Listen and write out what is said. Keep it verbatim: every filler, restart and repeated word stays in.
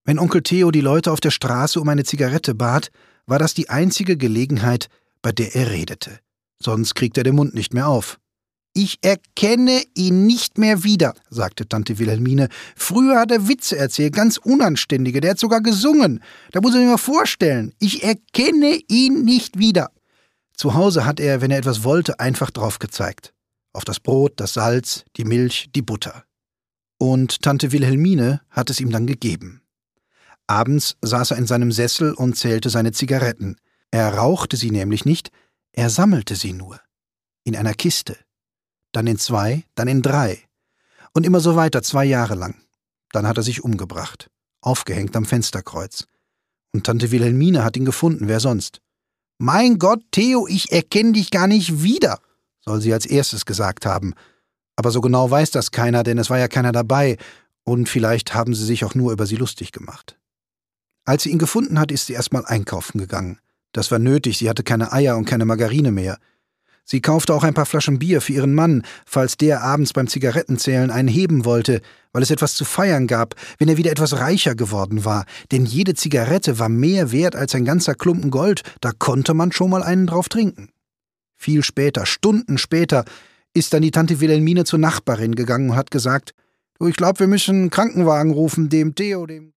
Wenn Onkel Theo die Leute auf der Straße um eine Zigarette bat, war das die einzige Gelegenheit, bei der er redete. Sonst kriegt er den Mund nicht mehr auf. »Ich erkenne ihn nicht mehr wieder«, sagte Tante Wilhelmine. »Früher hat er Witze erzählt, ganz unanständige, der hat sogar gesungen. Da muss ich mir mal vorstellen, ich erkenne ihn nicht wieder.« Zu Hause hat er, wenn er etwas wollte, einfach drauf gezeigt. Auf das Brot, das Salz, die Milch, die Butter. Und Tante Wilhelmine hat es ihm dann gegeben. Abends saß er in seinem Sessel und zählte seine Zigaretten. Er rauchte sie nämlich nicht, er sammelte sie nur. In einer Kiste. Dann in zwei, dann in drei. Und immer so weiter, zwei Jahre lang. Dann hat er sich umgebracht. Aufgehängt am Fensterkreuz. Und Tante Wilhelmine hat ihn gefunden, wer sonst? »Mein Gott, Theo, ich erkenne dich gar nicht wieder«, soll sie als erstes gesagt haben. Aber so genau weiß das keiner, denn es war ja keiner dabei. Und vielleicht haben sie sich auch nur über sie lustig gemacht. Als sie ihn gefunden hat, ist sie erstmal einkaufen gegangen. Das war nötig, sie hatte keine Eier und keine Margarine mehr. Sie kaufte auch ein paar Flaschen Bier für ihren Mann, falls der abends beim Zigarettenzählen einen heben wollte, weil es etwas zu feiern gab, wenn er wieder etwas reicher geworden war. Denn jede Zigarette war mehr wert als ein ganzer Klumpen Gold, da konnte man schon mal einen drauf trinken. Viel später, Stunden später, ist dann die Tante Wilhelmine zur Nachbarin gegangen und hat gesagt, »Du, ich glaube, wir müssen einen Krankenwagen rufen, dem Theo, dem...«